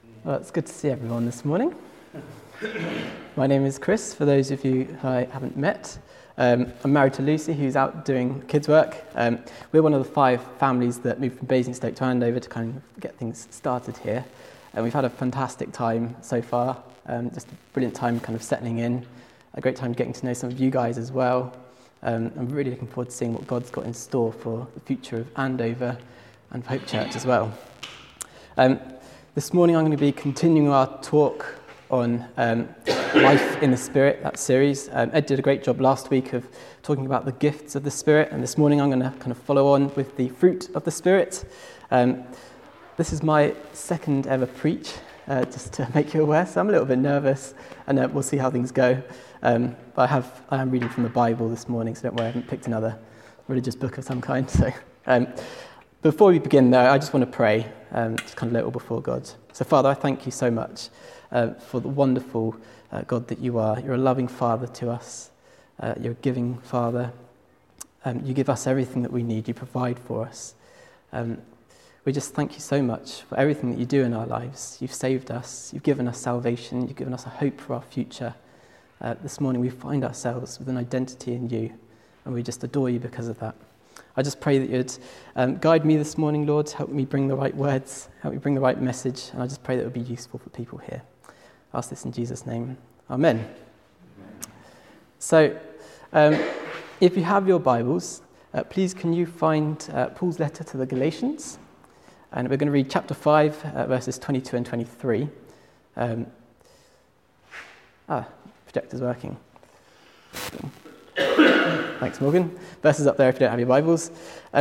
Well, it's good to see everyone this morning. My name is Chris, for those of you who I haven't met. I'm married to Lucy, who's out doing kids' work. We're one of the 5 families that moved from Basingstoke to Andover to kind of get things started here. And we've had a fantastic time so far, just a brilliant time kind of settling in, a great time getting to know some of you guys as well. I'm really looking forward to seeing what God's got in store for the future of Andover and for Hope Church as well. This morning I'm going to be continuing our talk on Life in the Spirit, that series. Ed did a great job last week of talking about the gifts of the Spirit, and this morning I'm going to kind of follow on with the fruit of the Spirit. This is my second ever preach, just to make you aware, so I'm a little bit nervous, and we'll see how things go. But I am reading from the Bible this morning, so don't worry, I haven't picked another religious book of some kind. So before we begin, though, I just want to pray, just kind of a little before God. So, Father, I thank you so much for the wonderful God that you are. You're a loving Father to us. You're a giving Father. You give us everything that we need. You provide for us. We just thank you so much for everything that you do in our lives. You've saved us. You've given us salvation. You've given us a hope for our future. This morning we find ourselves with an identity in you, and we just adore you because of that. I just pray that you'd guide me this morning, Lord, help me bring the right words, help me bring the right message, and I just pray that it would be useful for people here. I ask this in Jesus' name. Amen. So, if you have your Bibles, please can you find Paul's letter to the Galatians? And we're going to read chapter 5, verses 22 and 23. Projector's working. Thanks, Morgan. Verses up there if you don't have your Bibles.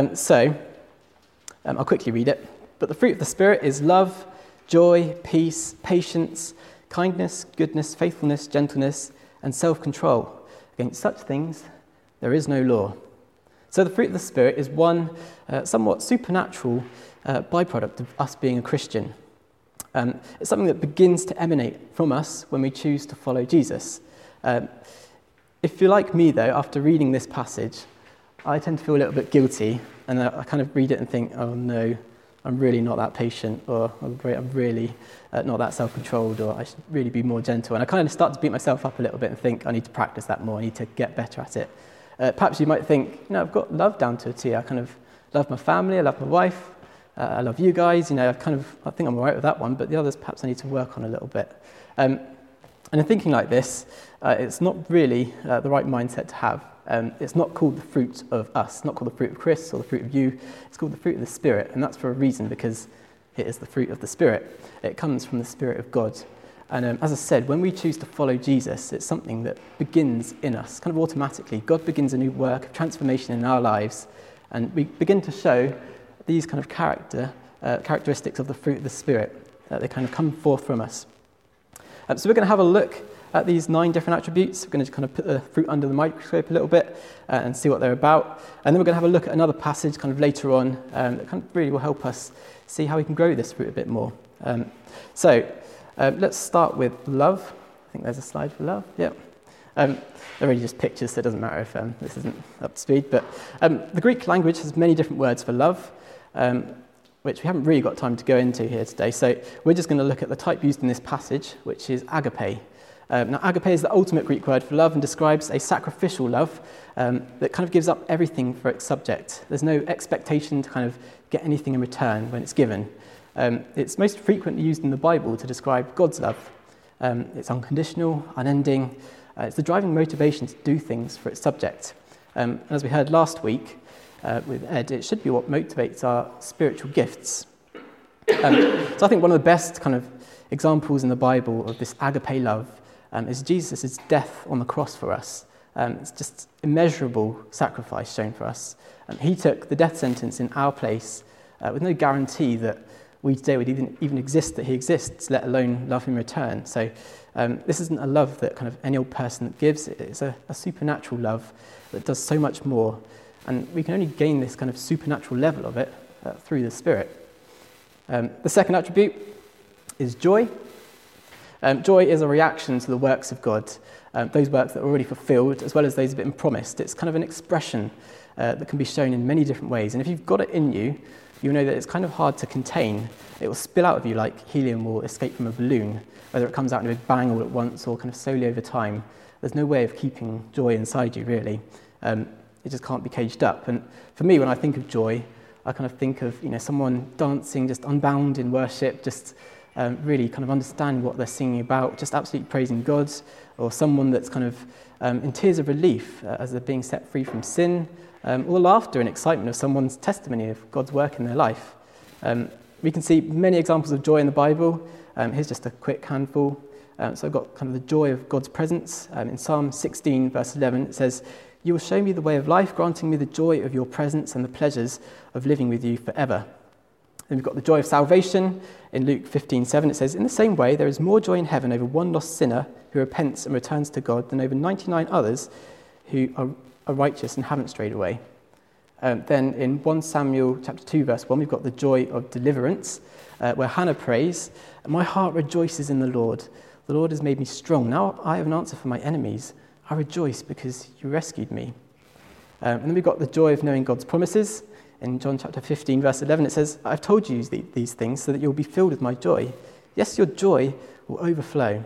I'll quickly read it. But the fruit of the Spirit is love, joy, peace, patience, kindness, goodness, faithfulness, gentleness, and self-control. Against such things there is no law. So the fruit of the Spirit is one somewhat supernatural byproduct of us being a Christian. It's something that begins to emanate from us when we choose to follow Jesus. If you're like me, though, after reading this passage, I tend to feel a little bit guilty, and I kind of read it and think, oh no, I'm really not that patient, or I'm really not that self-controlled, or I should really be more gentle. And I kind of start to beat myself up a little bit and think, I need to practice that more, I need to get better at it. Perhaps you might think, I've got love down to a T. I kind of love my family, I love my wife, I love you guys, I think I'm all right with that one, but the others perhaps I need to work on a little bit. And in thinking like this, it's not really the right mindset to have. It's not called the fruit of us, it's not called the fruit of Chris or the fruit of you, it's called the fruit of the Spirit, and that's for a reason, because it is the fruit of the Spirit. It comes from the Spirit of God. And as I said, when we choose to follow Jesus, it's something that begins in us, kind of automatically. God begins a new work of transformation in our lives, and we begin to show these kind of characteristics of the fruit of the Spirit. They kind of come forth from us. So we're going to have a look at these 9 different attributes. We're going to kind of put the fruit under the microscope a little bit and see what they're about. And then we're going to have a look at another passage kind of later on that kind of really will help us see how we can grow this fruit a bit more. Let's start with love. I think there's a slide for love. Yep. They're really just pictures, so it doesn't matter if this isn't up to speed. But the Greek language has many different words for love, which we haven't really got time to go into here today. So we're just going to look at the type used in this passage, which is agape. Now, agape is the ultimate Greek word for love and describes a sacrificial love that kind of gives up everything for its subject. There's no expectation to kind of get anything in return when it's given. It's most frequently used in the Bible to describe God's love. It's unconditional, unending. It's the driving motivation to do things for its subject. And as we heard last week, with Ed, it should be what motivates our spiritual gifts. So I think one of the best kind of examples in the Bible of this agape love is Jesus' death on the cross for us. It's just immeasurable sacrifice shown for us. He took the death sentence in our place with no guarantee that we today would even exist, that he exists, let alone love him in return. So this isn't a love that kind of any old person that gives. It's a supernatural love that does so much more. And we can only gain this kind of supernatural level of it through the Spirit. The second attribute is joy. Joy is a reaction to the works of God, those works that are already fulfilled, as well as those that have been promised. It's kind of an expression that can be shown in many different ways. And if you've got it in you, you'll know that it's kind of hard to contain. It will spill out of you like helium will escape from a balloon, whether it comes out in a big bang all at once or kind of slowly over time. There's no way of keeping joy inside you, really. It just can't be caged up. And for me, when I think of joy, I kind of think of someone dancing, just unbound in worship, just really kind of understanding what they're singing about, just absolutely praising God, or someone that's kind of in tears of relief as they're being set free from sin, or the laughter and excitement of someone's testimony of God's work in their life. We can see many examples of joy in the Bible. Here's just a quick handful. So I've got kind of the joy of God's presence. In Psalm 16, verse 11, it says, "You will show me the way of life, granting me the joy of your presence and the pleasures of living with you forever." Then we've got the joy of salvation. In Luke 15:7, it says, "In the same way, there is more joy in heaven over one lost sinner who repents and returns to God than over 99 others who are righteous and haven't strayed away." Then in 1 Samuel chapter 2, verse 1, we've got the joy of deliverance, where Hannah prays, "My heart rejoices in the Lord. The Lord has made me strong. Now I have an answer for my enemies. I rejoice because you rescued me." And then we've got the joy of knowing God's promises. In John chapter 15, verse 11, it says, "I've told you these things so that you'll be filled with my joy. Yes, your joy will overflow."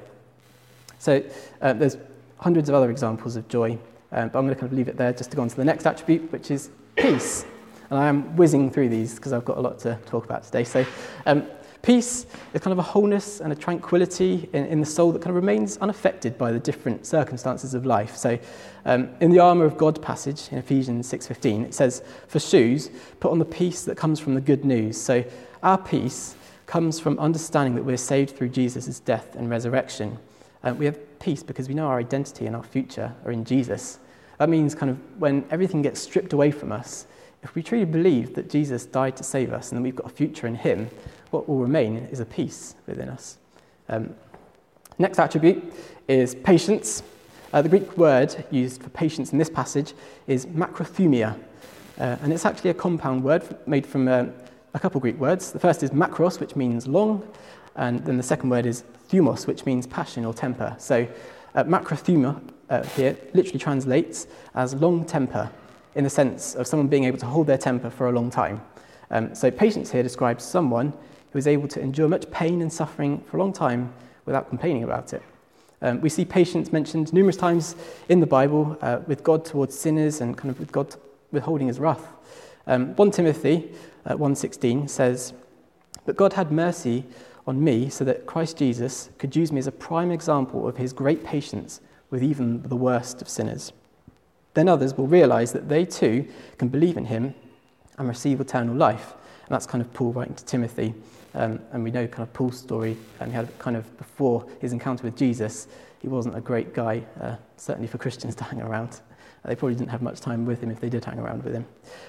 So there's hundreds of other examples of joy, but I'm going to kind of leave it there just to go on to the next attribute, which is peace. And I am whizzing through these because I've got a lot to talk about today. So peace is kind of a wholeness and a tranquility in the soul that kind of remains unaffected by the different circumstances of life. So in the armour of God passage in Ephesians 6:15, it says, "For shoes, put on the peace that comes from the good news." So our peace comes from understanding that we're saved through Jesus' death and resurrection. We have peace because we know our identity and our future are in Jesus. That means kind of when everything gets stripped away from us, if we truly believe that Jesus died to save us and that we've got a future in him, what will remain is a peace within us. Next attribute is patience. The Greek word used for patience in this passage is makrothumia, and it's actually a compound word made from a couple Greek words. The first is makros, which means long, and then the second word is thumos, which means passion or temper. So makrothumia here literally translates as long temper, in the sense of someone being able to hold their temper for a long time. So patience here describes someone who is able to endure much pain and suffering for a long time without complaining about it. We see patience mentioned numerous times in the Bible with God towards sinners and kind of with God withholding his wrath. 1 Timothy 1:16 says, "But God had mercy on me so that Christ Jesus could use me as a prime example of his great patience with even the worst of sinners. Then others will realize that they too can believe in him and receive eternal life." And that's kind of Paul writing to Timothy. And we know kind of Paul's story, and he had kind of before his encounter with Jesus, he wasn't a great guy, certainly for Christians to hang around. They probably didn't have much time with him if they did hang around with him.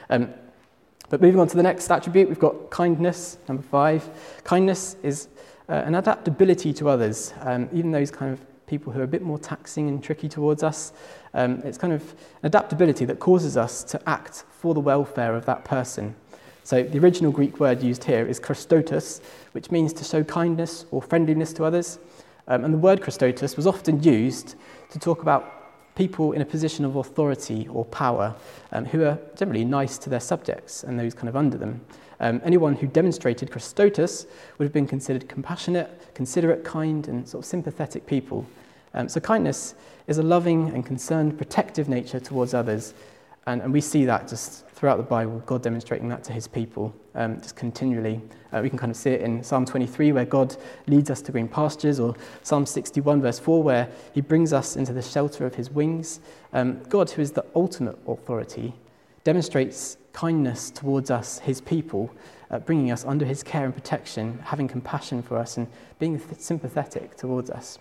But moving on to the next attribute, we've got kindness, number 5. Kindness is an adaptability to others, even those kind of people who are a bit more taxing and tricky towards us. It's kind of an adaptability that causes us to act for the welfare of that person. So the original Greek word used here is Christotos, which means to show kindness or friendliness to others. And the word Christotos was often used to talk about people in a position of authority or power who are generally nice to their subjects and those kind of under them. Anyone who demonstrated Christotos would have been considered compassionate, considerate, kind, and sort of sympathetic people. So kindness is a loving and concerned, protective nature towards others. And we see that just throughout the Bible, God demonstrating that to his people, just continually. We can kind of see it in Psalm 23, where God leads us to green pastures, or Psalm 61, verse 4, where he brings us into the shelter of his wings. God, who is the ultimate authority, demonstrates kindness towards us, his people, bringing us under his care and protection, having compassion for us, and being sympathetic towards us.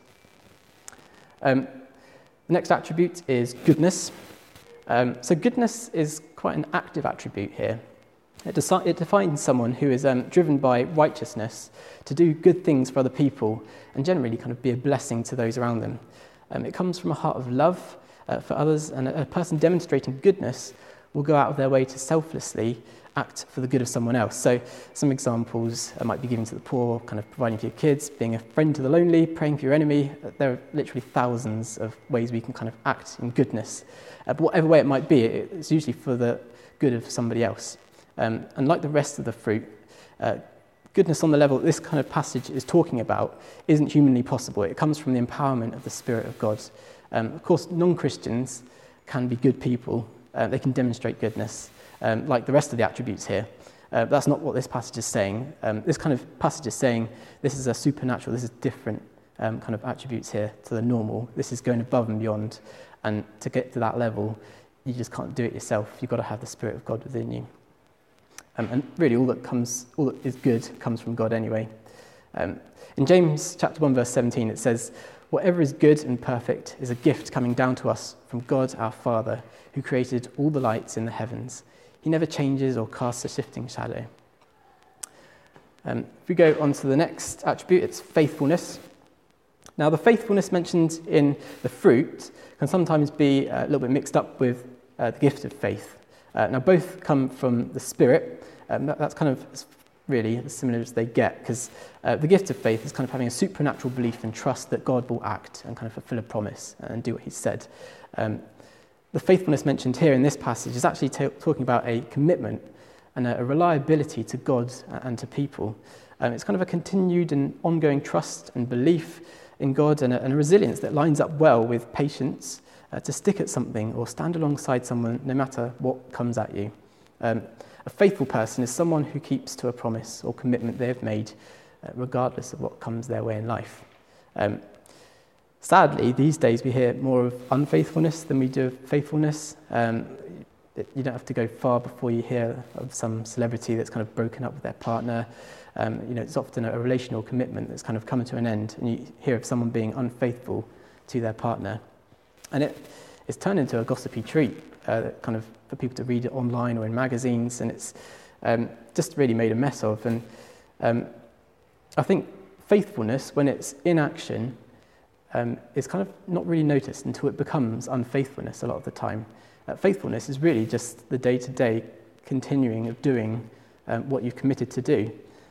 The next attribute is goodness. So goodness is quite an active attribute here. It defines someone who is driven by righteousness to do good things for other people and generally kind of be a blessing to those around them. It comes from a heart of love for others, and a person demonstrating goodness will go out of their way to selflessly act for the good of someone else. So some examples might be giving to the poor, kind of providing for your kids, being a friend to the lonely, praying for your enemy. There are literally thousands of ways we can kind of act in goodness. But whatever way it might be, it's usually for the good of somebody else. And like the rest of the fruit, goodness on the level that this kind of passage is talking about isn't humanly possible. It comes from the empowerment of the Spirit of God. Of course, non-Christians can be good people. They can demonstrate goodness, like the rest of the attributes here. That's not what this passage is saying. This kind of passage is saying this is a supernatural, this is different kind of attributes here to the normal. This is going above and beyond. And to get to that level, you just can't do it yourself. You've got to have the Spirit of God within you. And really all that is good comes from God anyway. In James chapter 1 verse 17 it says, "Whatever is good and perfect is a gift coming down to us from God our Father, who created all the lights in the heavens. He never changes or casts a shifting shadow." If we go on to the next attribute, it's faithfulness. Now the faithfulness mentioned in the fruit can sometimes be a little bit mixed up with the gift of faith. Now both come from the Spirit. That's kind of really as similar as they get, because the gift of faith is kind of having a supernatural belief and trust that God will act and kind of fulfill a promise and do what he's said. The faithfulness mentioned here in this passage is actually talking about a commitment and a reliability to God and to people. It's kind of a continued and ongoing trust and belief in God and a resilience that lines up well with patience to stick at something or stand alongside someone no matter what comes at you. A faithful person is someone who keeps to a promise or commitment they have made, regardless of what comes their way in life. Sadly, these days we hear more of unfaithfulness than we do of faithfulness. You don't have to go far before you hear of some celebrity that's kind of broken up with their partner. It's often a relational commitment that's kind of coming to an end, and you hear of someone being unfaithful to their partner. And it's turned into a gossipy treat, kind of for people to read it online or in magazines, and it's just really made a mess of. And I think faithfulness, when it's in action, is kind of not really noticed until it becomes unfaithfulness a lot of the time. Faithfulness is really just the day-to-day continuing of doing what you've committed to do.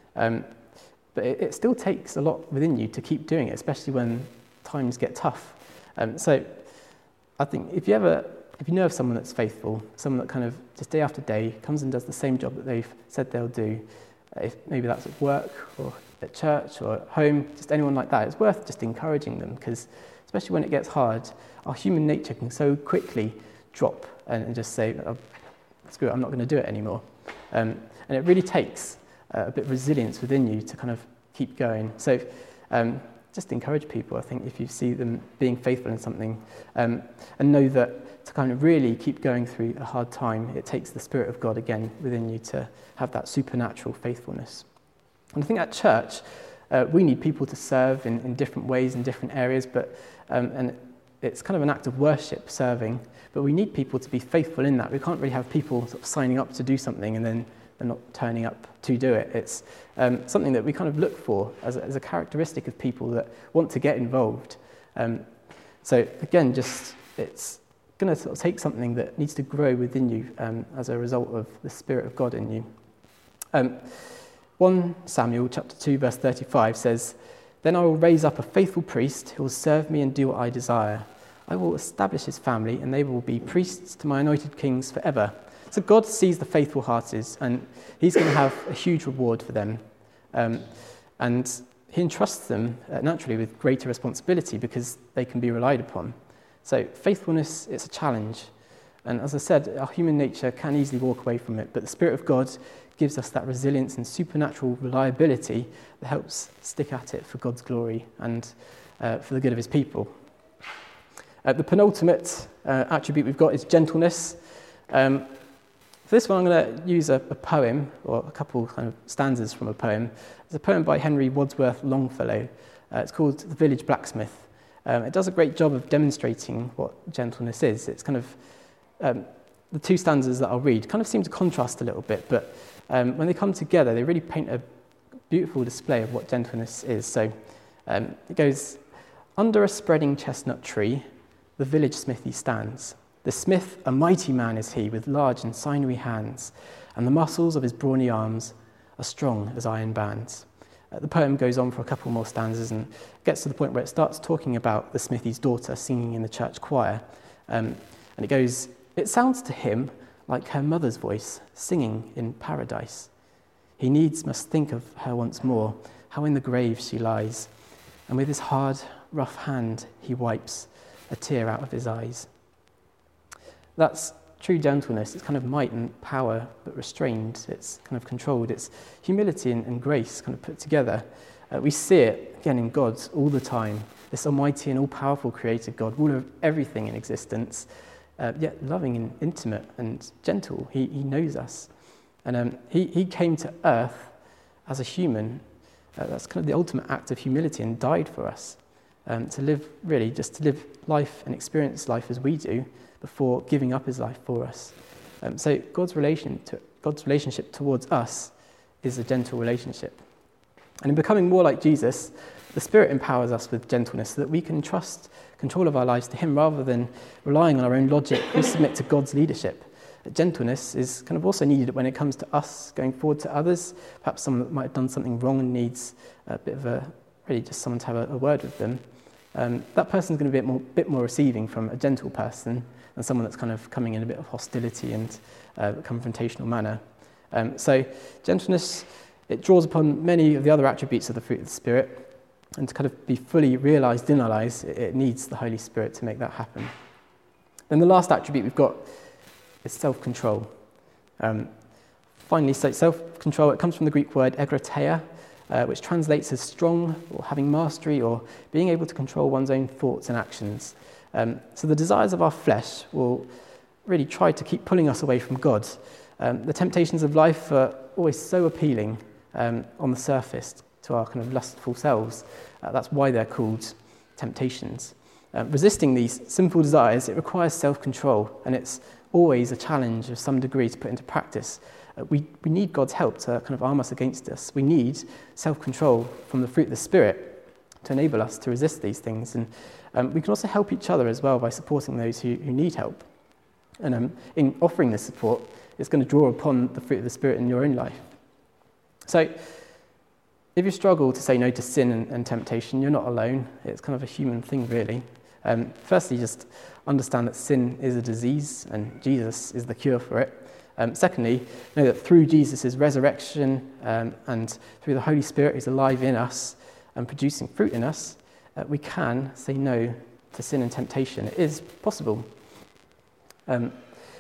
But it still takes a lot within you to keep doing it, especially when times get tough. So I think if you know of someone that's faithful, someone that kind of just day after day comes and does the same job that they've said they'll do, if maybe that's at work or at church or at home, just anyone like that, it's worth just encouraging them, because especially when it gets hard, our human nature can so quickly drop and just say, oh, screw it, I'm not going to do it anymore. And it really takes a bit of resilience within you to kind of keep going. So just encourage people, I think, if you see them being faithful in something, and know that to kind of really keep going through a hard time, it takes the Spirit of God again within you to have that supernatural faithfulness. And I think at church, we need people to serve in different ways, in different areas, but and it's kind of an act of worship, serving, but we need people to be faithful in that. We can't really have people sort of signing up to do something and then they're not turning up to do it. It's something that we kind of look for as a characteristic of people that want to get involved. So again, just it's going to sort of take something that needs to grow within you as a result of the Spirit of God in you. 1 Samuel chapter 2 verse 35 says, "Then I will raise up a faithful priest who will serve me and do what I desire. I will establish his family, and they will be priests to my anointed kings forever." So God sees the faithful hearted, and he's going to have a huge reward for them. And he entrusts them naturally with greater responsibility because they can be relied upon. So faithfulness, it's a challenge. And as I said, our human nature can easily walk away from it, but the Spirit of God gives us that resilience and supernatural reliability that helps stick at it for God's glory and for the good of his people. The penultimate attribute we've got is gentleness. For this one, I'm going to use a poem, or a couple kind of stanzas from a poem. It's a poem by Henry Wadsworth Longfellow. It's called The Village Blacksmith. It does a great job of demonstrating what gentleness is. It's kind of, the two stanzas that I'll read kind of seem to contrast a little bit, but when they come together, they really paint a beautiful display of what gentleness is. So it goes, "Under a spreading chestnut tree, the village smithy stands. The smith, a mighty man is he, with large and sinewy hands, and the muscles of his brawny arms are strong as iron bands." The poem goes on for a couple more stanzas and gets to the point where it starts talking about the smithy's daughter singing in the church choir. And it goes, "It sounds to him like her mother's voice, singing in paradise. He needs must think of her once more, how in the grave she lies, and with his hard, rough hand he wipes a tear out of his eyes. That's true gentleness. It's kind of might and power, but restrained. It's kind of controlled. It's humility and grace kind of put together. We see it, again, in God all the time. This almighty and all-powerful creator God, ruler of everything in existence, yet loving and intimate and gentle. He knows us. And he came to earth as a human. That's kind of the ultimate act of humility, and died for us. To live life and experience life as we do before giving up his life for us. So God's relationship towards us is a gentle relationship. And in becoming more like Jesus, the Spirit empowers us with gentleness so that we can trust control of our lives to him rather than relying on our own logic. We submit to God's leadership. Gentleness is kind of also needed when it comes to us going forward to others, perhaps someone that might have done something wrong and needs a bit of just someone to have a word with them. That person's going to be a bit more receiving from a gentle person than someone that's kind of coming in a bit of hostility and confrontational manner. So gentleness, it draws upon many of the other attributes of the fruit of the Spirit, and to kind of be fully realised in our lives, it needs the Holy Spirit to make that happen. Then the last attribute we've got is self-control. Finally, so self-control, it comes from the Greek word ekrateia, which translates as strong or having mastery or being able to control one's own thoughts and actions. So the desires of our flesh will really try to keep pulling us away from God. The temptations of life are always so appealing on the surface to our kind of lustful selves. That's why they're called temptations. Resisting these sinful desires, it requires self-control, and it's always a challenge of some degree to put into practice. We need God's help to kind of arm us against this. We need self-control from the fruit of the Spirit to enable us to resist these things. And we can also help each other as well by supporting those who need help. And in offering this support, it's going to draw upon the fruit of the Spirit in your own life. So if you struggle to say no to sin and temptation, you're not alone. It's kind of a human thing, really. Firstly, just understand that sin is a disease and Jesus is the cure for it. Secondly, know that through Jesus' resurrection and through the Holy Spirit who's alive in us and producing fruit in us, we can say no to sin and temptation. It is possible. In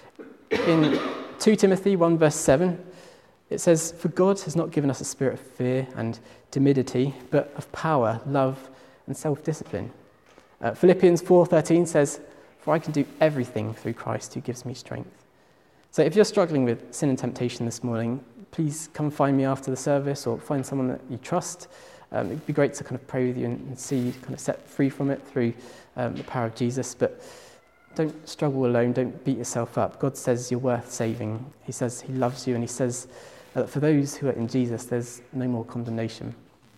2 Timothy 1 verse 7, it says, "For God has not given us a spirit of fear and timidity, but of power, love, and self-discipline." Philippians 4:13 says, "For I can do everything through Christ who gives me strength." So if you're struggling with sin and temptation this morning, please come find me after the service or find someone that you trust. It'd be great to kind of pray with you and see you kind of set free from it through the power of Jesus. But don't struggle alone. Don't beat yourself up. God says you're worth saving. He says he loves you, and he says that for those who are in Jesus, there's no more condemnation.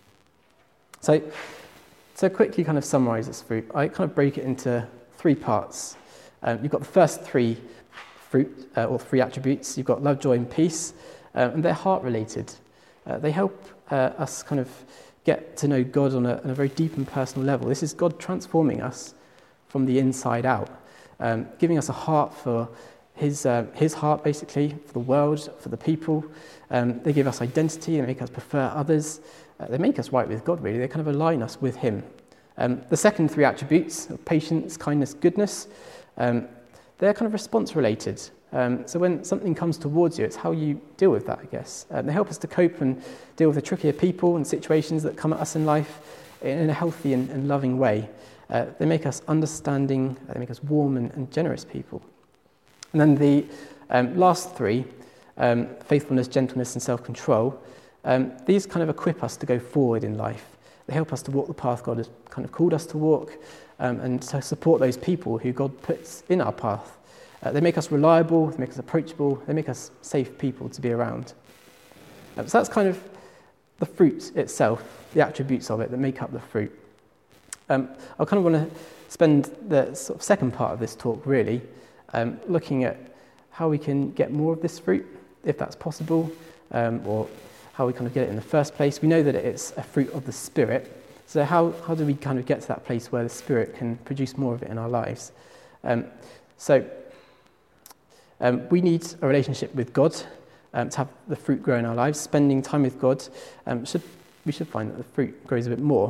So quickly kind of summarise this fruit. I kind of break it into three parts. You've got the first three fruit, or three attributes. You've got love, joy, and peace, and they're heart-related. They help us kind of get to know God on a very deep and personal level. This is God transforming us from the inside out, giving us a heart for his heart, basically, for the world, for the people. They give us identity, they make us prefer others. They make us right with God, really. They kind of align us with him. The second three attributes, of patience, kindness, goodness, they're kind of response-related. So when something comes towards you, it's how you deal with that, I guess. They help us to cope and deal with the trickier people and situations that come at us in life in a healthy and loving way. They make us understanding, they make us warm and generous people. And then the last three, faithfulness, gentleness, and self-control, these kind of equip us to go forward in life. They help us to walk the path God has kind of called us to walk, and to support those people who God puts in our path. They make us reliable, they make us approachable, they make us safe people to be around. So that's kind of the fruit itself, the attributes of it that make up the fruit. I kind of want to spend the sort of second part of this talk really looking at how we can get more of this fruit, if that's possible, or how we kind of get it in the first place. We know that it's a fruit of the Spirit, so how do we kind of get to that place where the Spirit can produce more of it in our lives? We need a relationship with God to have the fruit grow in our lives. Spending time with God, we should find that the fruit grows a bit more.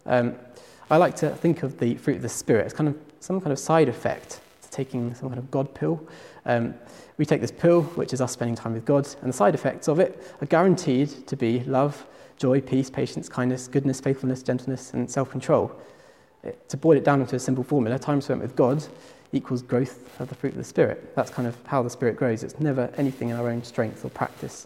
I like to think of the fruit of the Spirit as kind of some kind of side effect to taking some kind of God pill. We take this pill, which is us spending time with God, and the side effects of it are guaranteed to be love, joy, peace, patience, kindness, goodness, faithfulness, gentleness, and self-control. To boil it down into a simple formula, time spent with God equals growth of the fruit of the Spirit. That's kind of how the Spirit grows. It's never anything in our own strength or practice.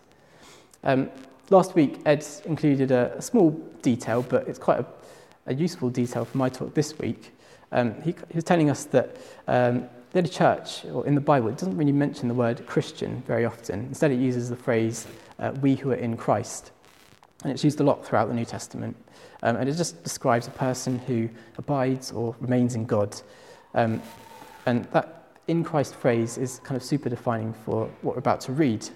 Last week, Ed included a small detail, but it's quite a useful detail for my talk this week. He was telling us that the early church, or in the Bible, it doesn't really mention the word Christian very often. Instead, it uses the phrase, we who are in Christ. And it's used a lot throughout the New Testament. And it just describes a person who abides or remains in God. And that in Christ phrase is kind of super defining for what we're about to read.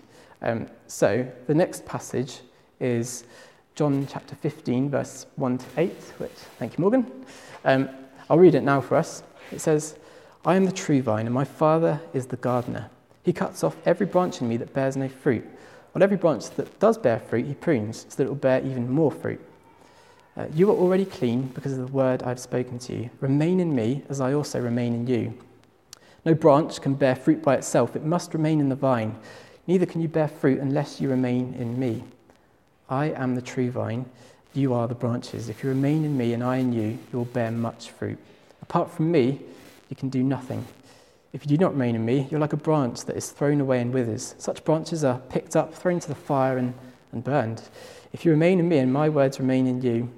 So the next passage is John chapter 15, verse 1 to 8, which, thank you, Morgan. I'll read it now for us. It says, I am the true vine, and my Father is the gardener. He cuts off every branch in me that bears no fruit. While every branch that does bear fruit, he prunes, so that it will bear even more fruit. You are already clean because of the word I have spoken to you. Remain in me, as I also remain in you. No branch can bear fruit by itself. It must remain in the vine. Neither can you bear fruit unless you remain in me. I am the true vine. You are the branches. If you remain in me and I in you, you will bear much fruit. Apart from me, you can do nothing. If you do not remain in me, you're like a branch that is thrown away and withers. Such branches are picked up, thrown into the fire and burned. If you remain in me and my words remain in you,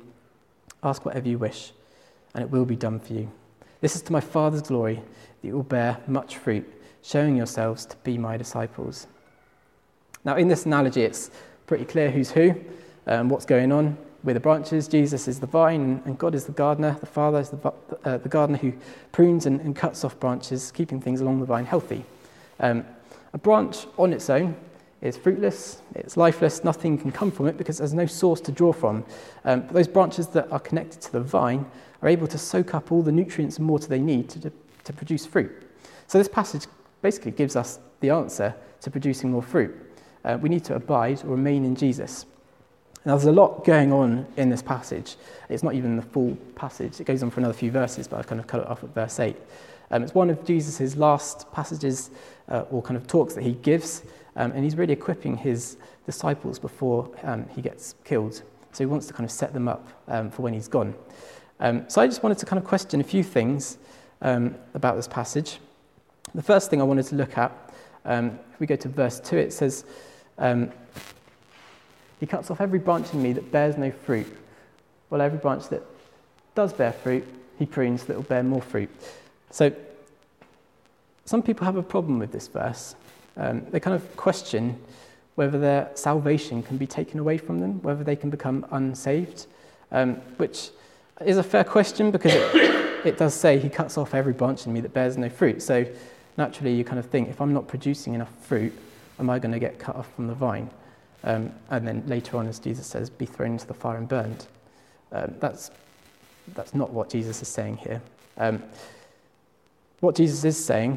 ask whatever you wish, and it will be done for you. This is to my Father's glory, that you will bear much fruit, showing yourselves to be my disciples. Now, in this analogy, it's pretty clear who's who, what's going on. We're the branches, Jesus is the vine, and God is the gardener. The Father is the gardener who prunes and cuts off branches, keeping things along the vine healthy. A branch on its own is fruitless, it's lifeless, nothing can come from it because there's no source to draw from. But those branches that are connected to the vine are able to soak up all the nutrients and water they need to produce fruit. So this passage basically gives us the answer to producing more fruit. We need to abide or remain in Jesus. Now, there's a lot going on in this passage. It's not even the full passage. It goes on for another few verses, but I've kind of cut it off at verse 8. It's one of Jesus' last passages or kind of talks that he gives, and he's really equipping his disciples before he gets killed. So he wants to kind of set them up for when he's gone. So I just wanted to kind of question a few things about this passage. The first thing I wanted to look at, if we go to verse 2, it says, he cuts off every branch in me that bears no fruit. Well, every branch that does bear fruit, he prunes so that it will bear more fruit. So some people have a problem with this verse. They kind of question whether their salvation can be taken away from them, whether they can become unsaved, which is a fair question because it does say he cuts off every branch in me that bears no fruit. So naturally you kind of think, if I'm not producing enough fruit, am I going to get cut off from the vine? And then later on, as Jesus says, be thrown into the fire and burned. That's not what Jesus is saying here. What Jesus is saying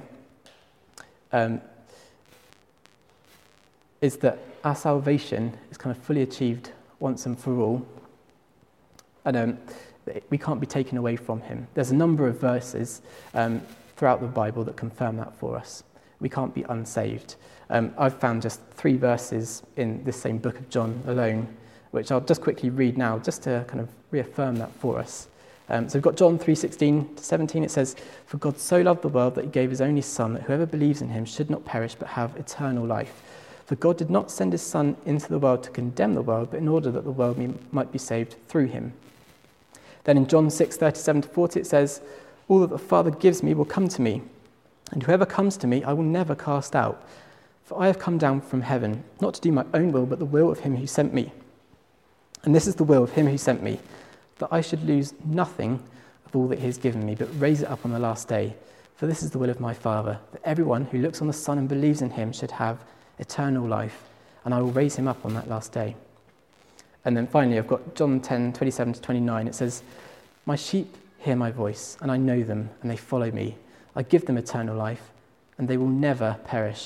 is that our salvation is kind of fully achieved once and for all, and we can't be taken away from him. There's a number of verses throughout the Bible that confirm that for us. We can't be unsaved. I've found just 3 verses in this same book of John alone, which I'll just quickly read now, just to kind of reaffirm that for us. So we've got John 3:16 to 17. It says, "For God so loved the world that he gave his only Son, that whoever believes in him should not perish but have eternal life. For God did not send his Son into the world to condemn the world, but in order that the world might be saved through him." Then in John 6:37 to 40 it says, "All that the Father gives me will come to me, and whoever comes to me I will never cast out. For I have come down from heaven, not to do my own will, but the will of him who sent me. And this is the will of him who sent me, that I should lose nothing of all that he has given me, but raise it up on the last day. For this is the will of my Father, that everyone who looks on the Son and believes in him should have eternal life, and I will raise him up on that last day." And then finally, I've got John 10:27 to 29. It says, "My sheep hear my voice, and I know them, and they follow me. I give them eternal life, and they will never perish,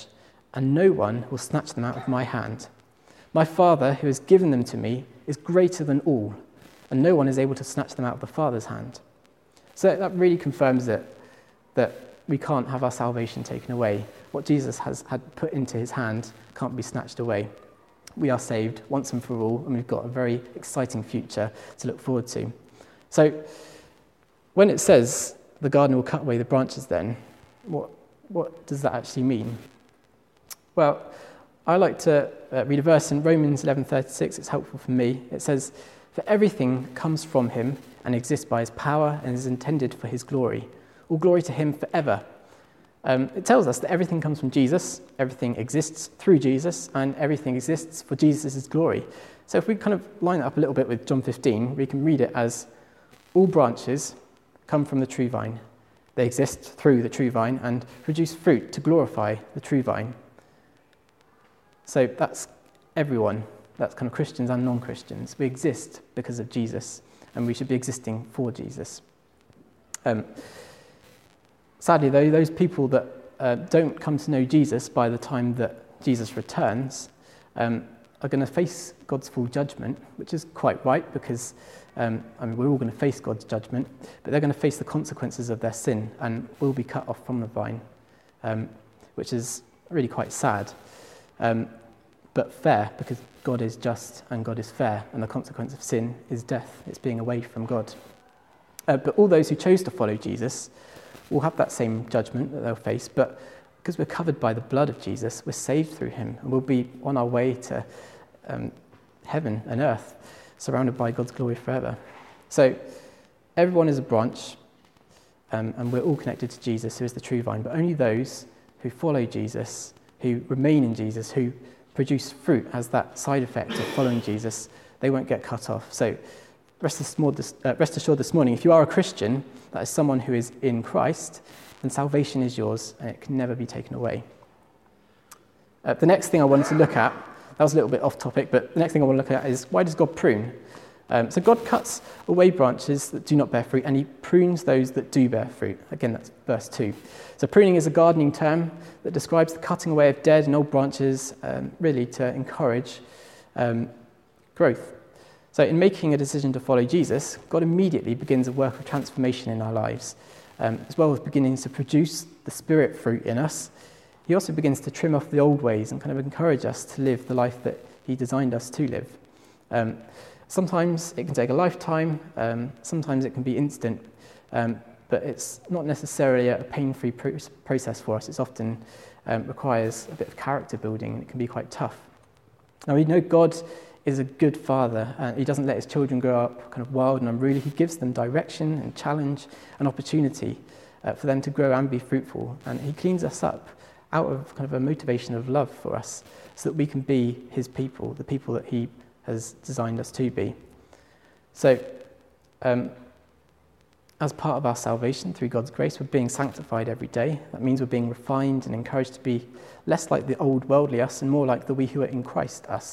and no one will snatch them out of my hand. My Father, who has given them to me, is greater than all, and no one is able to snatch them out of the Father's hand." So that really confirms that we can't have our salvation taken away. What Jesus has had put into his hand can't be snatched away. We are saved once and for all, and we've got a very exciting future to look forward to. So when it says the gardener will cut away the branches then, what does that actually mean? Well, I like to read a verse in Romans 11:36. It's helpful for me. It says, "For everything comes from him and exists by his power and is intended for his glory. All glory to him forever." It tells us that everything comes from Jesus, everything exists through Jesus, and everything exists for Jesus' glory. So if we kind of line it up a little bit with John 15, we can read it as, "All branches come from the true vine. They exist through the true vine and produce fruit to glorify the true vine." So that's everyone. That's kind of Christians and non-Christians. We exist because of Jesus, and we should be existing for Jesus. Sadly, though, those people that don't come to know Jesus by the time that Jesus returns are going to face God's full judgment, which is quite right because we're all going to face God's judgment, but they're going to face the consequences of their sin and will be cut off from the vine, which is really quite sad, but fair because God is just and God is fair, and the consequence of sin is death. It's being away from God. But all those who chose to follow Jesus will have that same judgment that they'll face, but because we're covered by the blood of Jesus, we're saved through him, and we'll be on our way to heaven and earth, surrounded by God's glory forever. So everyone is a branch, and we're all connected to Jesus, who is the true vine, but only those who follow Jesus, who remain in Jesus, who produce fruit as that side effect of following Jesus, they won't get cut off. So rest assured this morning, if you are a Christian, that is someone who is in Christ, then salvation is yours and it can never be taken away. The next thing I wanted to look at, that was a little bit off topic, but the next thing I want to look at is, why does God prune? So God cuts away branches that do not bear fruit, and he prunes those that do bear fruit. Again, that's verse 2. So pruning is a gardening term that describes the cutting away of dead and old branches, really to encourage growth. So in making a decision to follow Jesus, God immediately begins a work of transformation in our lives. As well as beginning to produce the Spirit fruit in us, he also begins to trim off the old ways and kind of encourage us to live the life that he designed us to live. Sometimes it can take a lifetime, sometimes it can be instant, but it's not necessarily a pain-free process for us. It often requires a bit of character building, and it can be quite tough. Now, we know God is a good father, and he doesn't let his children grow up kind of wild and unruly. He gives them direction and challenge and opportunity for them to grow and be fruitful, and he cleans us up out of kind of a motivation of love for us so that we can be his people, the people that he has designed us to be. So as part of our salvation through God's grace, we're being sanctified every day. That means we're being refined and encouraged to be less like the old worldly us and more like the we who are in Christ us.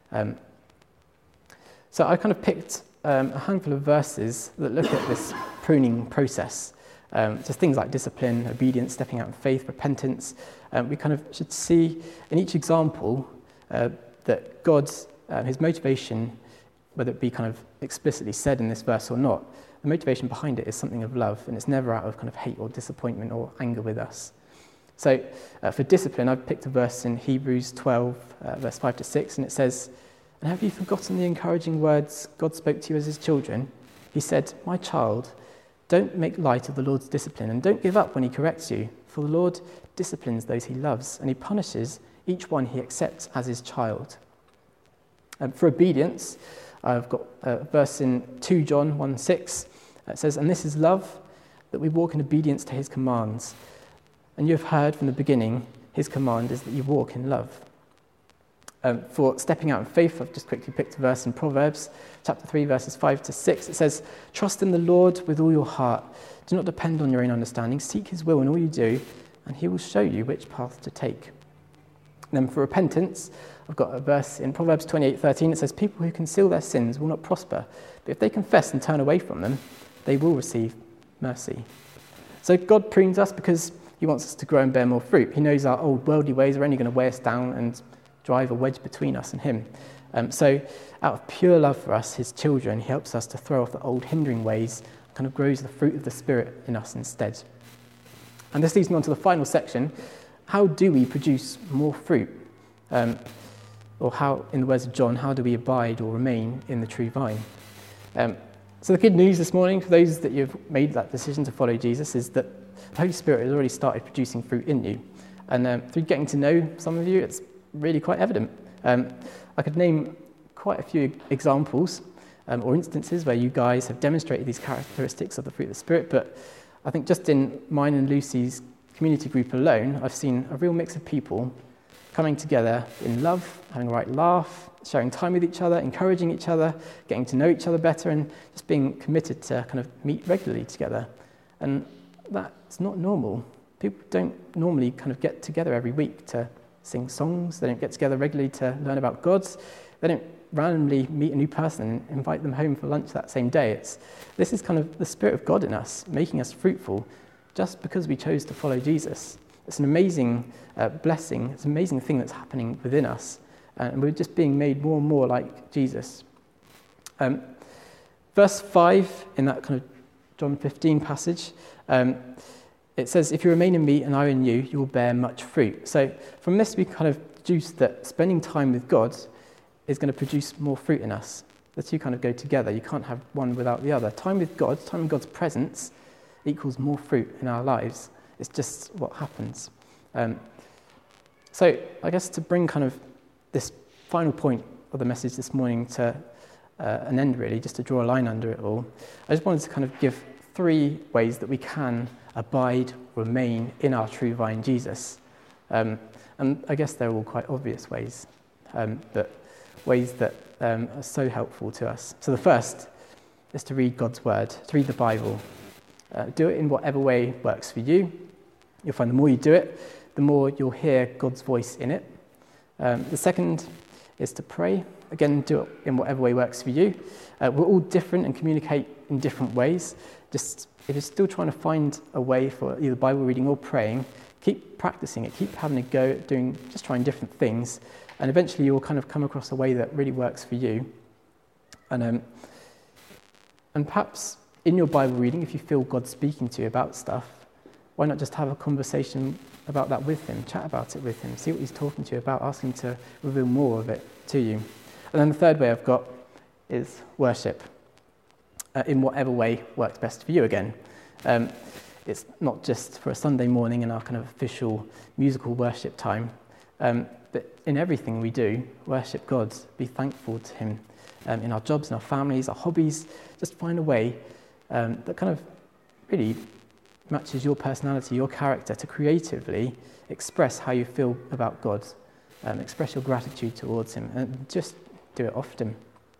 So I kind of picked a handful of verses that look at this pruning process. Just things like discipline, obedience, stepping out in faith, repentance. We kind of should see in each example that God's, his motivation, whether it be kind of explicitly said in this verse or not, the motivation behind it is something of love, and it's never out of kind of hate or disappointment or anger with us. So for discipline, I've picked a verse in Hebrews 12, verse 5 to 6, and it says, "And have you forgotten the encouraging words God spoke to you as his children? He said, 'My child, don't make light of the Lord's discipline, and don't give up when he corrects you, for the Lord disciplines those he loves, and he punishes each one he accepts as his child.'" For obedience, I've got a verse in 2 John 1:6. It says, "And this is love, that we walk in obedience to his commands. And you have heard from the beginning, his command is that you walk in love." For stepping out in faith, I've just quickly picked a verse in Proverbs, chapter 3, verses 5 to 6. It says, "Trust in the Lord with all your heart. Do not depend on your own understanding. Seek his will in all you do, and he will show you which path to take." And then for repentance, I've got a verse in Proverbs 28:13. It says, "People who conceal their sins will not prosper, but if they confess and turn away from them, they will receive mercy." So God prunes us because he wants us to grow and bear more fruit. He knows our old worldly ways are only going to weigh us down and drive a wedge between us and him. So out of pure love for us, his children, he helps us to throw off the old hindering ways, kind of grows the fruit of the Spirit in us instead. And this leads me on to the final section. How do we produce more fruit? Or how, in the words of John, how do we abide or remain in the true vine? So the good news this morning for those that you've made that decision to follow Jesus is that the Holy Spirit has already started producing fruit in you. And through getting to know some of you, it's really quite evident. I could name quite a few examples or instances where you guys have demonstrated these characteristics of the fruit of the Spirit, but I think just in mine and Lucy's community group alone, I've seen a real mix of people coming together in love, having a right laugh, sharing time with each other, encouraging each other, getting to know each other better, and just being committed to kind of meet regularly together. And that's not normal. People don't normally kind of get together every week to sing songs. They don't get together regularly to learn about God. They don't randomly meet a new person and invite them home for lunch that same day. This is kind of the Spirit of God in us, making us fruitful just because we chose to follow Jesus. It's an amazing blessing. It's an amazing thing that's happening within us. And we're just being made more and more like Jesus. Verse 5 in that kind of John 15 passage, it says, if you remain in me and I in you, you will bear much fruit. So from this we kind of deduce that spending time with God is going to produce more fruit in us. The two kind of go together. You can't have one without the other. Time with God, time in God's presence equals more fruit in our lives. It's just what happens. So I guess to bring kind of this final point of the message this morning to an end, really, just to draw a line under it all, I just wanted to kind of give 3 ways that we can abide, remain in our true vine, Jesus. And I guess they're all quite obvious ways, but ways that are so helpful to us. So the first is to read God's word, to read the Bible. Do it in whatever way works for you. You'll find the more you do it, the more you'll hear God's voice in it. The second is to pray. Again, do it in whatever way works for you. We're all different and communicate in different ways. Just if you're still trying to find a way for either Bible reading or praying, keep practicing it. Keep having a go at just trying different things. And eventually you'll kind of come across a way that really works for you. And perhaps in your Bible reading, if you feel God speaking to you about stuff, why not just have a conversation about that with him, chat about it with him, see what he's talking to you about, ask him to reveal more of it to you. And then the third way I've got is worship, in whatever way works best for you again. It's not just for a Sunday morning in our kind of official musical worship time, but in everything we do, worship God, be thankful to him, in our jobs, in our families, our hobbies, just find a way that kind of really matches your personality, your character, to creatively express how you feel about God, express your gratitude towards him, and just do it often.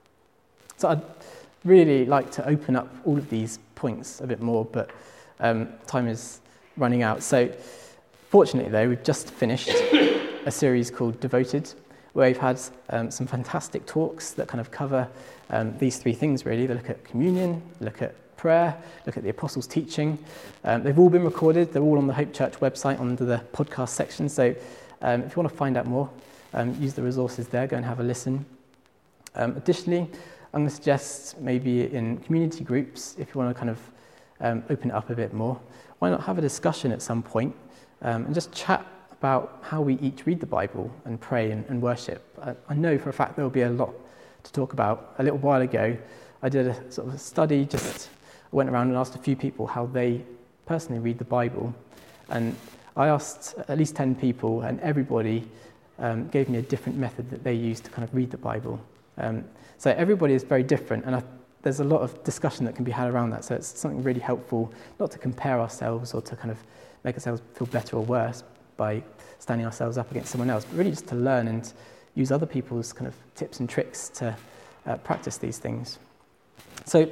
So I'd really like to open up all of these points a bit more, but time is running out. So fortunately, though, we've just finished a series called Devoted, where we've had some fantastic talks that kind of cover these 3 things, really. They look at communion, look at prayer, look at the apostles' teaching. They've all been recorded. They're all on the Hope Church website under the podcast section. So if you want to find out more, use the resources there. Go and have a listen. Additionally, I'm going to suggest maybe in community groups, if you want to kind of open it up a bit more, why not have a discussion at some point and just chat about how we each read the Bible and pray and worship. I know for a fact there will be a lot to talk about. A little while ago, I did a sort of a study, I went around and asked a few people how they personally read the Bible. And I asked at least 10 people, and everybody gave me a different method that they use to kind of read the Bible. So everybody is very different, and there's a lot of discussion that can be had around that. So it's something really helpful, not to compare ourselves or to kind of make ourselves feel better or worse by standing ourselves up against someone else, but really just to learn and use other people's kind of tips and tricks to practice these things. So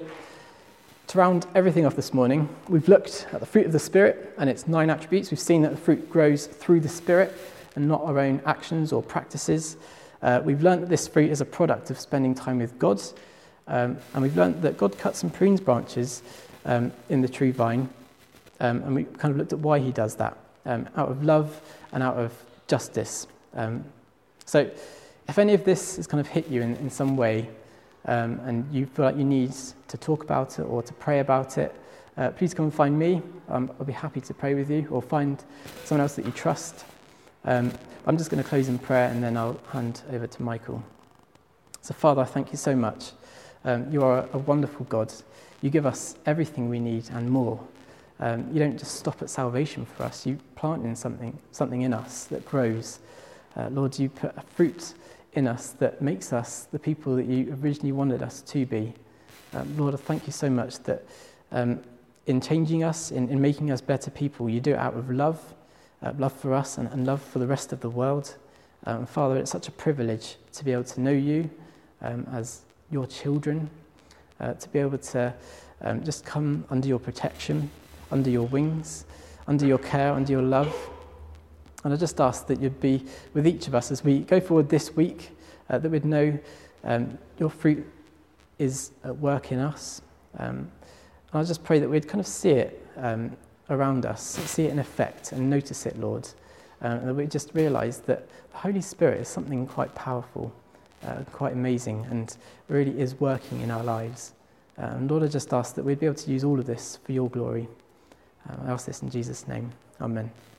to round everything off this morning, we've looked at the fruit of the Spirit and its 9 attributes. We've seen that the fruit grows through the Spirit and not our own actions or practices. We've learned that this fruit is a product of spending time with God. And we've learned that God cuts and prunes branches in the true vine. And we kind of looked at why he does that. out of love and out of justice. So if any of this has kind of hit you in some way, and you feel like you need to talk about it or to pray about it, please come and find me. I'll be happy to pray with you, or find someone else that you trust. I'm just going to close in prayer, and then I'll hand over to Michael. So Father, I thank you so much. You are a wonderful God. You give us everything we need and more. You don't just stop at salvation for us. You plant in something in us that grows. Lord, you put a fruit in us that makes us the people that you originally wanted us to be. Lord, I thank you so much that in changing us, in making us better people, you do it out of love for us and love for the rest of the world. Father, it's such a privilege to be able to know you as your children, to be able to just come under your protection, under your wings, under your care, under your love. And I just ask that you'd be with each of us as we go forward this week, that we'd know your fruit is at work in us. And I just pray that we'd kind of see it around us, see it in effect and notice it, Lord. And that we'd just realise that the Holy Spirit is something quite powerful, quite amazing, and really is working in our lives. And Lord, I just ask that we'd be able to use all of this for your glory. I ask this in Jesus' name. Amen.